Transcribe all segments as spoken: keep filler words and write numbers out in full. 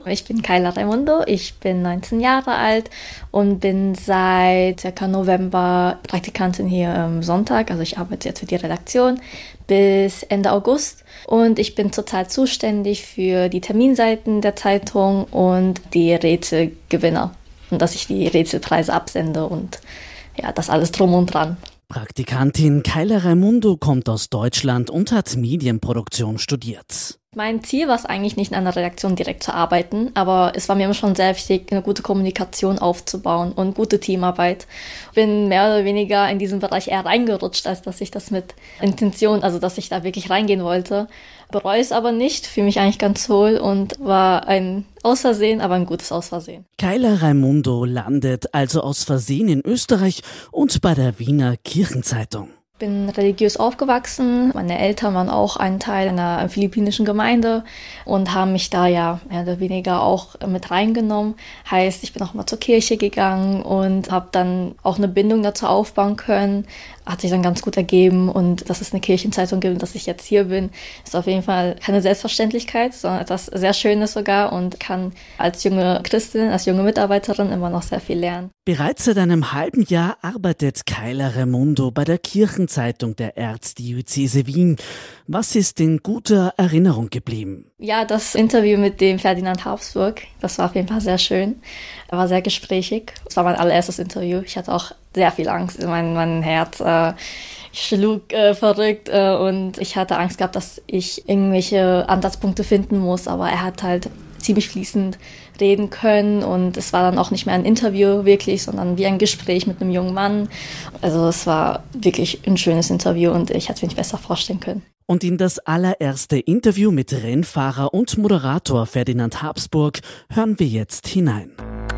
Ich bin Kayla Raimundo, ich bin neunzehn Jahre alt und bin seit circa November Praktikantin hier am Sonntag. Also ich arbeite jetzt für die Redaktion bis Ende August und ich bin zurzeit zuständig für die Terminseiten der Zeitung und die Rätselgewinner und dass ich die Rätselpreise absende und ja, das alles drum und dran. Praktikantin Kayla Raimundo kommt aus Deutschland und hat Medienproduktion studiert. Mein Ziel war es eigentlich nicht, in einer Redaktion direkt zu arbeiten, aber es war mir immer schon sehr wichtig, eine gute Kommunikation aufzubauen und gute Teamarbeit. Ich bin mehr oder weniger in diesen Bereich eher reingerutscht, als dass ich das mit Intention, also dass ich da wirklich reingehen wollte. Bereue es aber nicht, fühle mich eigentlich ganz wohl und war ein Ausversehen, aber ein gutes Ausversehen. Kayla Raimundo landet also aus Versehen in Österreich und bei der Wiener Kirchenzeitung. Ich bin religiös aufgewachsen. Meine Eltern waren auch ein Teil einer philippinischen Gemeinde und haben mich da ja mehr oder weniger auch mit reingenommen. Heißt, ich bin auch mal zur Kirche gegangen und habe dann auch eine Bindung dazu aufbauen können. Hat sich dann ganz gut ergeben und dass es eine Kirchenzeitung gibt und dass ich jetzt hier bin, ist auf jeden Fall keine Selbstverständlichkeit, sondern etwas sehr Schönes sogar und kann als junge Christin, als junge Mitarbeiterin immer noch sehr viel lernen. Bereits seit einem halben Jahr arbeitet Kayla Raimundo bei der Kirchenzeitung der Erzdiözese Wien. Was ist in guter Erinnerung geblieben? Ja, das Interview mit dem Ferdinand Habsburg, das war auf jeden Fall sehr schön. Er war sehr gesprächig. Es war mein allererstes Interview. Ich hatte auch sehr viel Angst. Mein, mein Herz äh, schlug äh, verrückt äh, und ich hatte Angst gehabt, dass ich irgendwelche Ansatzpunkte finden muss. Aber er hat halt ziemlich fließend reden können und es war dann auch nicht mehr ein Interview wirklich, sondern wie ein Gespräch mit einem jungen Mann. Also es war wirklich ein schönes Interview und ich hätte es mir nicht besser vorstellen können. Und in das allererste Interview mit Rennfahrer und Moderator Ferdinand Habsburg hören wir jetzt hinein.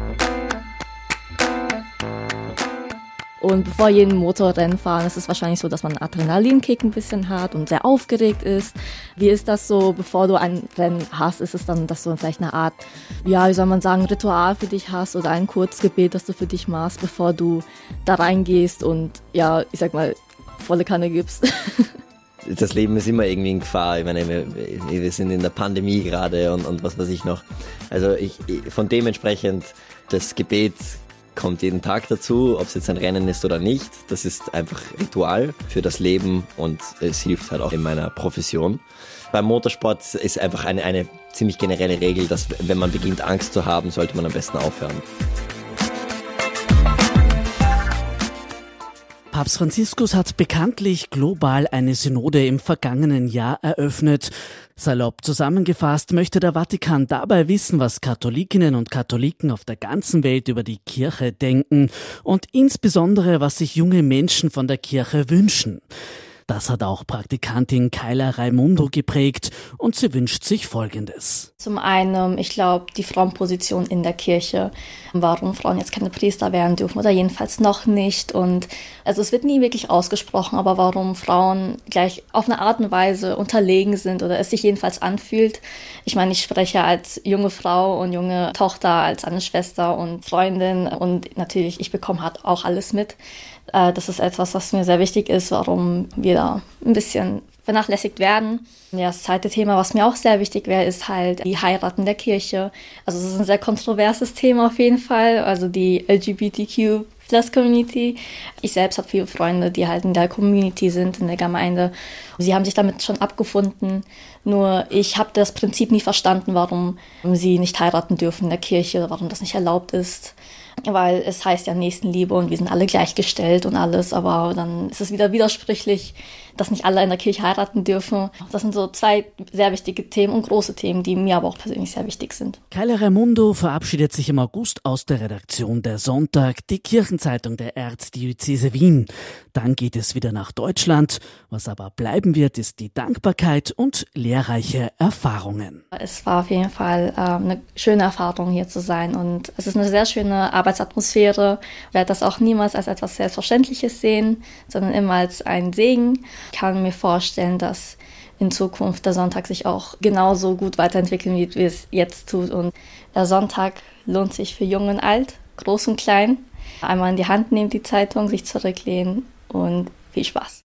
Und bevor jeden Motorrennen fahren, ist es wahrscheinlich so, dass man einen Adrenalinkick ein bisschen hat und sehr aufgeregt ist. Wie ist das so, bevor du ein Rennen hast? Ist es dann, dass du vielleicht eine Art, ja, wie soll man sagen, Ritual für dich hast oder ein Kurzgebet, das du für dich machst, bevor du da reingehst und, ja, ich sag mal, volle Kanne gibst? Das Leben ist immer irgendwie in Gefahr. Ich meine, wir, wir sind in der Pandemie gerade und, und was weiß ich noch. Also ich, von dementsprechend, das Gebet kommt jeden Tag dazu, ob es jetzt ein Rennen ist oder nicht. Das ist einfach Ritual für das Leben und es hilft halt auch in meiner Profession. Beim Motorsport ist einfach eine, eine ziemlich generelle Regel, dass wenn man beginnt Angst zu haben, sollte man am besten aufhören. Papst Franziskus hat bekanntlich global eine Synode im vergangenen Jahr eröffnet. Salopp zusammengefasst möchte der Vatikan dabei wissen, was Katholikinnen und Katholiken auf der ganzen Welt über die Kirche denken und insbesondere, was sich junge Menschen von der Kirche wünschen. Das hat auch Praktikantin Kayla Raimundo geprägt und sie wünscht sich Folgendes. Zum einen, ich glaube, die Frauenposition in der Kirche, warum Frauen jetzt keine Priester werden dürfen oder jedenfalls noch nicht. Und also es wird nie wirklich ausgesprochen, aber warum Frauen gleich auf eine Art und Weise unterlegen sind oder es sich jedenfalls anfühlt. Ich meine, ich spreche als junge Frau und junge Tochter, als eine Schwester und Freundin und natürlich, ich bekomme halt auch alles mit. Das ist etwas, was mir sehr wichtig ist, warum wir da ein bisschen vernachlässigt werden. Ja, das zweite Thema, was mir auch sehr wichtig wäre, ist halt die Heiraten der Kirche. Also es ist ein sehr kontroverses Thema auf jeden Fall, also die L G B T Q Plus Community. Ich selbst habe viele Freunde, die halt in der Community sind, in der Gemeinde. Sie haben sich damit schon abgefunden, nur ich habe das Prinzip nie verstanden, warum sie nicht heiraten dürfen in der Kirche, oder warum das nicht erlaubt ist. Weil es heißt ja Nächstenliebe und wir sind alle gleichgestellt und alles, aber dann ist es wieder widersprüchlich, dass nicht alle in der Kirche heiraten dürfen. Das sind so zwei sehr wichtige Themen und große Themen, die mir aber auch persönlich sehr wichtig sind. Kayla Raimundo verabschiedet sich im August aus der Redaktion der Sonntag, die Kirchenzeitung der Erzdiözese Wien. Dann geht es wieder nach Deutschland. Was aber bleiben wird, ist die Dankbarkeit und lehrreiche Erfahrungen. Es war auf jeden Fall äh, eine schöne Erfahrung, hier zu sein und es ist eine sehr schöne Arbeitsatmosphäre. Ich werde das auch niemals als etwas Selbstverständliches sehen, sondern immer als einen Segen. Ich kann mir vorstellen, dass in Zukunft der Sonntag sich auch genauso gut weiterentwickeln, wie es jetzt tut. Und der Sonntag lohnt sich für Jung und Alt, Groß und Klein. Einmal in die Hand nehmen, die Zeitung, sich zurücklehnen und viel Spaß.